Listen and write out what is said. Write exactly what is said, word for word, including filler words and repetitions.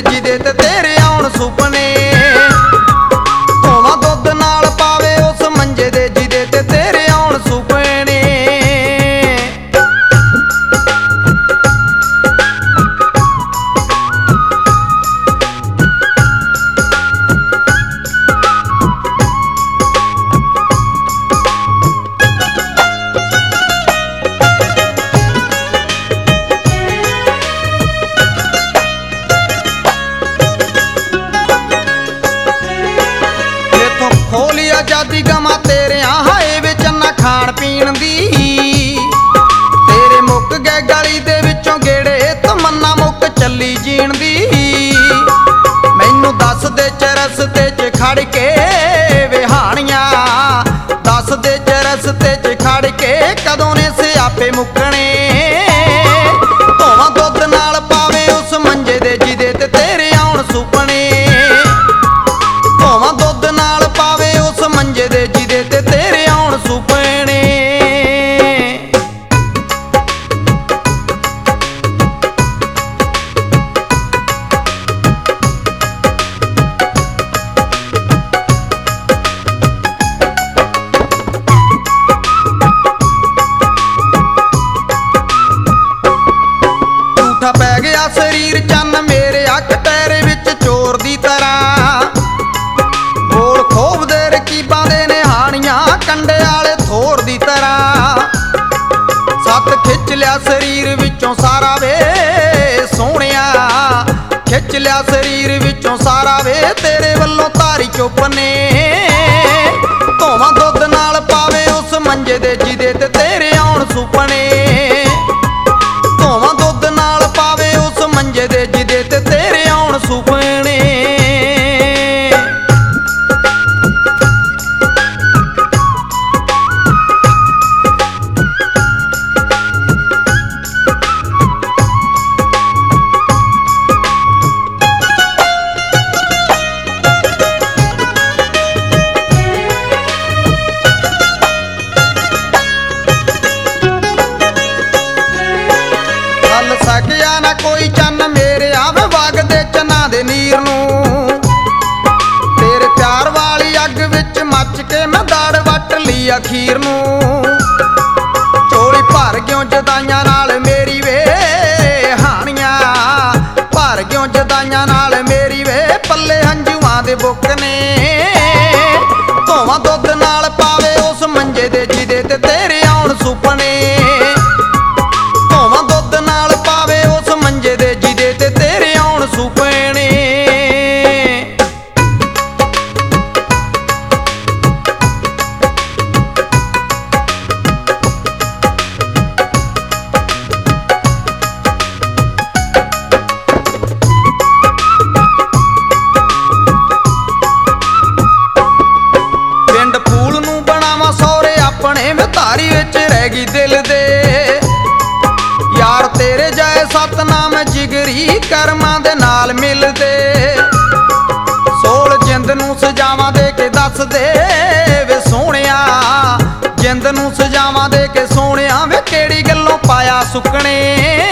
ਜਿਹਦੇ ਤੇ ਤੇਰੇ ਆਉਣ ਸੁਪਨੇ। ਧੋਵਾਂ ਦੁੱਧ ਨਾਲ ਪਾਵੇ ਉਸ ਮੰਜੇ ਦੇ ਜਿਹਦੇ ਤੇ ਤੇਰੇ ਆਉਣ ਸੁਪਨੇ। ਖੋਲੀ ਆਜ਼ਾਦੀ ਗਵਾਂ ਤੇਰਿਆਂ ਹਾਏ ਵਿੱਚ ਨਾ ਖਾਣ ਪੀਣ ਦੀ। ਤੇਰੇ ਮੁੱਕ ਗਏ ਗਲੀ ਦੇ ਵਿੱਚੋਂ ਗੇੜੇ ਤਮੰਨਾ ਮੁੱਕ ਚੱਲੀ ਜੀਣ ਦੀ। ਮੈਨੂੰ ਦੱਸ ਦੇ ਚ ਰਸਤੇ ਚ ਖੜ ਕੇ ਵਿਹਾਣੀਆਂ, ਦੱਸ ਦੇ ਚ ਰਸਤੇ ਚ ਖੜ ਕੇ ਕਦੋਂ ਨੇ ਸਿਆਪੇ ਮੁੱਕਣੇ। ਧੋਵਾਂ ਦੁੱਧ ਨਾਲ ਪਾਵੇ ਉਸ ਮੰਜੇ ਦੇ ਜਿਹਦੇ ਤੇ ਤੇਰੇ ਆਉਣ ਸੁਪਨੇ। ਧੋਵਾਂ ਦੁੱਧ ਨਾਲ ਪਾਵੇ ਉਸ ਮੰਜੇ ਦੇ ਜਿਹਦੇ ਤੇ ਤੇਰੇ ਆਉਣ ਸੁਪਨੇ। ਝੂਠਾ ਪੈ ਗਿਆ ਸਰੀਰ ਚੰਨ ਮੇਰੇ ਅੱਖ ਤੇਰੇ ਵਿੱਚ ਚੋਰ ਦੀ ਤਰ੍ਹਾਂ। ਗੋਲ ਖੋਬਦੇ ਰਕੀਬਾਂ ਦੇ ਨਿਹਾਣੀਆਂ ਕੰਡੇ ਵਾਲੇ ਥੋਰ ਦੀ ਤਰ੍ਹਾਂ। ਸੱਤ ਖਿੱਚ ਲਿਆ ਸਰੀਰ ਵਿੱਚੋਂ ਸਾਰਾ ਵੇ ਸੋਹਣਿਆ, ਖਿੱਚ ਲਿਆ ਸਰੀਰ ਵਿੱਚੋਂ ਸਾਰਾ ਵੇ ਤੇਰੇ ਵੱਲੋਂ ਧਾਰੀ ਚੁੱਪ ਨੇ। ਧੋਵਾਂ ਦੁੱਧ ਨਾਲ ਪਾਵੇ ਉਸ ਮੰਜੇ ਦੇ ਜਿਹਦੇ ਤੇ ਤੇਰੇ ਆਉਣ ਸੁਪਨੇ। ਧੋਵਾਂ ਦੁੱਧ ਨਾਲ ਪਾਵੇ ਉਸ ਮੰਜੇ ਦੇ ਜਿਹਦੇ ਤੇ ਤੇਰੇ ਆਉਣ ਸੁਪਨੇ। ਸਕਿਆ ਨਾ ਕੋਈ ਚੰਨ ਮੇਰੇ ਆਵੇ ਵਗਦੇ ਚੰਨਾਂ ਦੇ ਨੀਰ ਨੂੰ। ਤੇਰੇ ਪਿਆਰ ਵਾਲੀ ਅੱਗ ਵਿੱਚ ਮੱਚ ਕੇ ਮੈਂ ਦਾੜ ਵੱਟ ਲਈ ਅਖੀਰ ਨੂੰ। ਚੋਲੀ ਭਰ ਗਿਓ ਜਦਾਈਆਂ ਨਾਲ ਮੇਰੀ ਵੇ ਹਾਣੀਆਂ, ਭਰ ਗਿਓ ਜਦਾਈਆਂ ਨਾਲ ਮੇਰੀ ਵੇ ਪੱਲੇ ਹੰਝੂਆਂ ਦੇ ਬੁੱਕ ਨੇ। ਧੋਵਾਂ ਦੁੱਧ ਨਾਲ ਪਾਵੇ ਉਸ ਮੰਜੇ ਦੇ ਜਿਹਦੇ ਤੇ ਤੇਰੇ ਆਉਣ ਸੁਪਨੇ। ਧੋਵਾਂ ਦੁੱਧ ਨਾਲ ਪਾਵੇ ਉਸ ਮੰਜੇ ਦੇ ਜਿਹਦੇ ਤੇ ਤੇਰੇ ਆਉਣ ਸੁਪਨੇ। ਪਿੰਡ ਫੂਲ ਨੂੰ ਬਣਾਵਾਂ ਸਹੁਰੇ ਆਪਣੇ ਮੈਂ ਧਾਰੀ ਵਿੱਚ ਰਹਿ ਗਈ ਦਿਲ ਦੇ। ਯਾਰ ਤੇਰੇ ਜਾਏ ਸਤਨਾਮ ਜਿਗਰੀ ਕਰਮਾਂ ਦੇ ਨਾਲ ਮਿਲਦੇ। ਸੋਲ ਜਿੰਦ ਨੂੰ ਸਜਾਵਾਂ ਦੇ ਕੇ ਦੱਸ ਦੇ ਵੇ ਸੋਹਣਿਆ, ਜਿੰਦ ਨੂੰ ਸਜਾਵਾਂ ਦੇ ਕੇ ਸੋਹਣਿਆ ਵੇ ਕਿਹੜੀ ਗੱਲੋਂ ਪਾਇਆ ਸੁੱਕਣੇ।